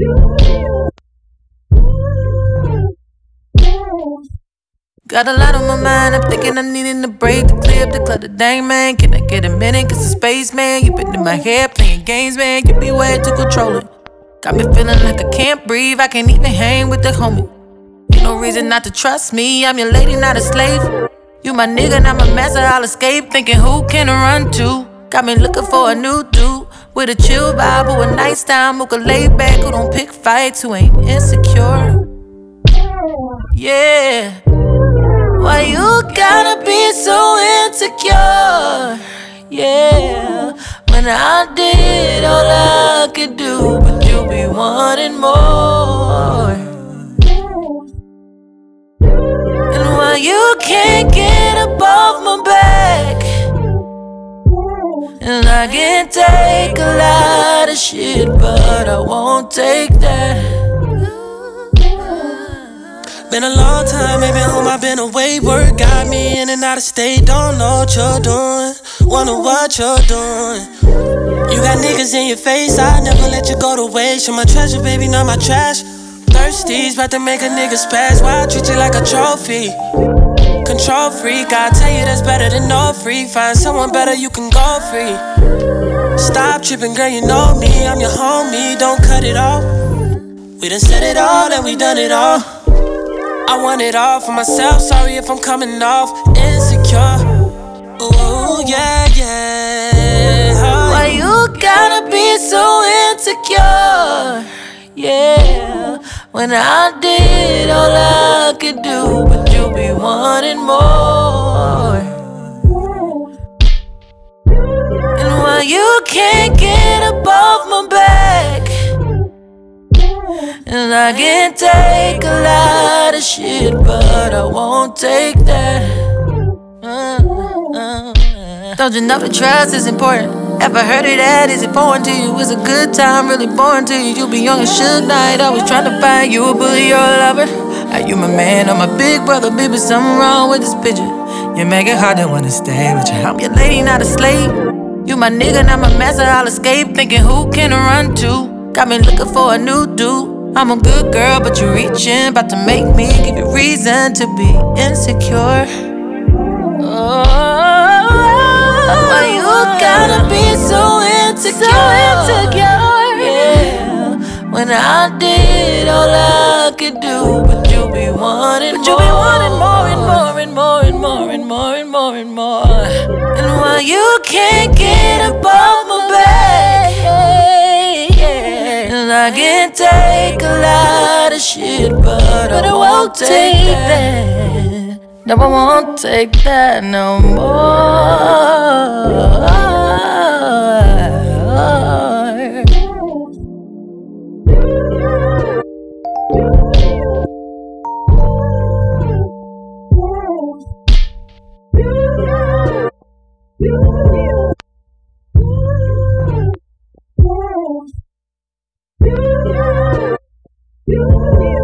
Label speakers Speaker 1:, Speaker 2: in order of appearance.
Speaker 1: Got a lot on my mind, I'm thinking I'm needing a break to clear up the clutter. Dang man, can I get a minute? Cause the space man, you been in my head playing games man. You be way to control it. Got me feeling like I can't breathe, I can't even hang with the homie. Ain't no reason not to trust me, I'm your lady, not a slave. You my nigga, not my master, I'll escape. Thinking who can I run to? Got me looking for a new dude with a chill vibe, who a nice time, who can lay back, who don't pick fights, who ain't insecure. Yeah. Why you gotta be so insecure? Yeah. When I did all I could do, but you be wanting more. And why you can't get above my back? And I can take a lot of shit, but I won't take that.
Speaker 2: Been a long time, maybe home, I've been away. Work got me in and out of state. Don't know what you're doing, wonder what you're doing. You got niggas in your face, I never let you go to waste. You're my treasure, baby, not my trash. Thirsties, about to make a nigga spaz. Why I treat you like a trophy? Control freak, I tell you that's better than no free. Find someone better, you can go free. Stop tripping, girl, you know me, I'm your homie, don't cut it off. We done said it all and we done it all. I want it all for myself, sorry if I'm coming off insecure. Ooh, yeah, yeah.
Speaker 1: Why you gotta be so insecure? Yeah. When I did all I could do, but you be wanting more. And why you can't get above my back? And I can take a lot of shit, but I won't take that. Don't you know that trust is important? Ever heard of that? Is it foreign to you? Is a good time really boring to you? You be young and Suge Knight, always trying to find you a bully or a lover. Are you my man or my big brother? Baby, something wrong with this picture. You make it hard to wanna stay with you. I'm your lady, not a slave. You my nigga, not my master, I'll escape. Thinking who can I run to? Got me looking for a new dude. I'm a good girl, but you reaching, about to make me give you reason to be insecure. Oh, why you gotta be so insecure? Yeah. When I did all I could do, but you be wanting more. And more and more and more and more and more and more. And why you can't get above my back? And I can take a lot of shit, but I won't take that. No, I won't take that no more. You